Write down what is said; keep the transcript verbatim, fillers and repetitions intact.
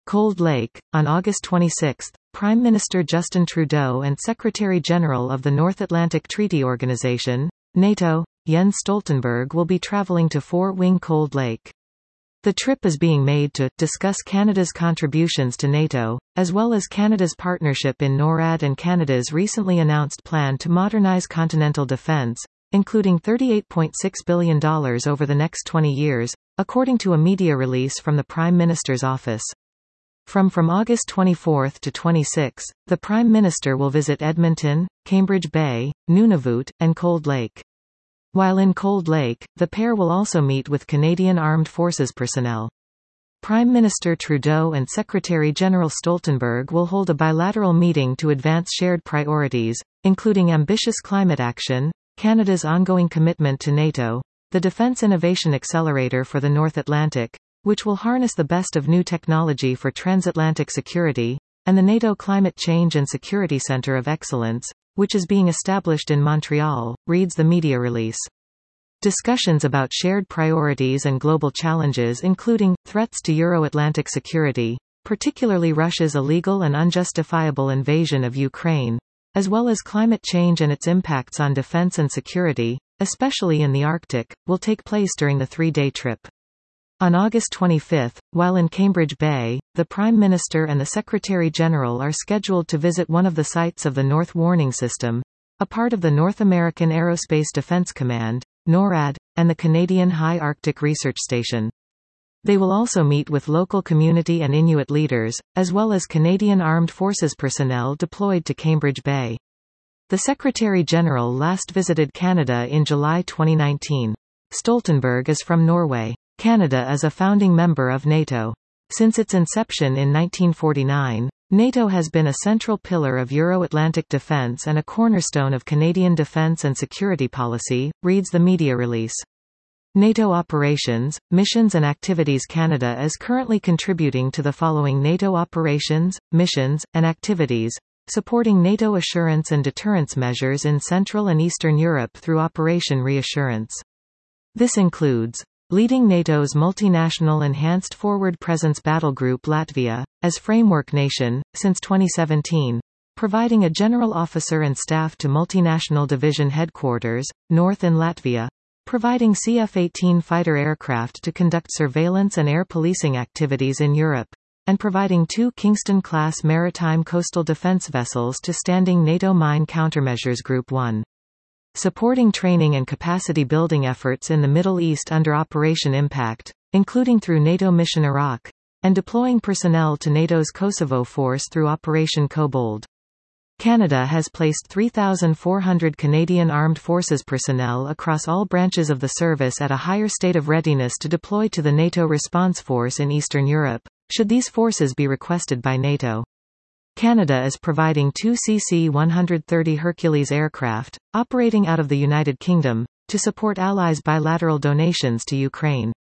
Cold Lake. On August twenty-sixth, Prime Minister Justin Trudeau and Secretary-General of the North Atlantic Treaty Organization, NATO, Jens Stoltenberg will be traveling to Fort Wing Cold Lake. The trip is being made to discuss Canada's contributions to NATO, as well as Canada's partnership in NORAD and Canada's recently announced plan to modernize continental defence, including thirty-eight point six billion dollars over the next twenty years, according to a media release from the Prime Minister's office. From from August twenty-fourth to twenty-sixth, the Prime Minister will visit Edmonton, Cambridge Bay, Nunavut, and Cold Lake. While in Cold Lake, the pair will also meet with Canadian Armed Forces personnel. Prime Minister Trudeau and Secretary-General Stoltenberg will hold a bilateral meeting to advance shared priorities, including ambitious climate action, Canada's ongoing commitment to NATO, the Defence Innovation Accelerator for the North Atlantic, which will harness the best of new technology for transatlantic security, and the NATO Climate Change and Security Centre of Excellence, which is being established in Montreal, reads the media release. Discussions about shared priorities and global challenges including, threats to Euro-Atlantic security, particularly Russia's illegal and unjustifiable invasion of Ukraine, as well as climate change and its impacts on defense and security, especially in the Arctic, will take place during the three-day trip. On August twenty-fifth, while in Cambridge Bay, the Prime Minister and the Secretary-General are scheduled to visit one of the sites of the North Warning System, a part of the North American Aerospace Defense Command, NORAD, and the Canadian High Arctic Research Station. They will also meet with local community and Inuit leaders, as well as Canadian Armed Forces personnel deployed to Cambridge Bay. The Secretary-General last visited Canada in July twenty nineteen. Stoltenberg is from Norway. Canada is a founding member of NATO. Since its inception in nineteen forty-nine, NATO has been a central pillar of Euro-Atlantic defence and a cornerstone of Canadian defence and security policy, reads the media release. NATO operations, missions and activities. Canada is currently contributing to the following NATO operations, missions, and activities, supporting NATO assurance and deterrence measures in Central and Eastern Europe through Operation Reassurance. This includes leading NATO's multinational Enhanced Forward Presence Battlegroup Latvia, as framework nation, since twenty seventeen, providing a general officer and staff to multinational division headquarters, north in Latvia, providing C F eighteen fighter aircraft to conduct surveillance and air policing activities in Europe, and providing two Kingston-class maritime coastal defense vessels to standing NATO Mine Countermeasures Group one. Supporting training and capacity building efforts in the Middle East under Operation Impact, including through NATO Mission Iraq, and deploying personnel to NATO's Kosovo force through Operation Kobold. Canada has placed three thousand four hundred Canadian Armed Forces personnel across all branches of the service at a higher state of readiness to deploy to the NATO Response Force in Eastern Europe, should these forces be requested by NATO. Canada is providing two C C one thirty Hercules aircraft, operating out of the United Kingdom, to support Allies' bilateral donations to Ukraine.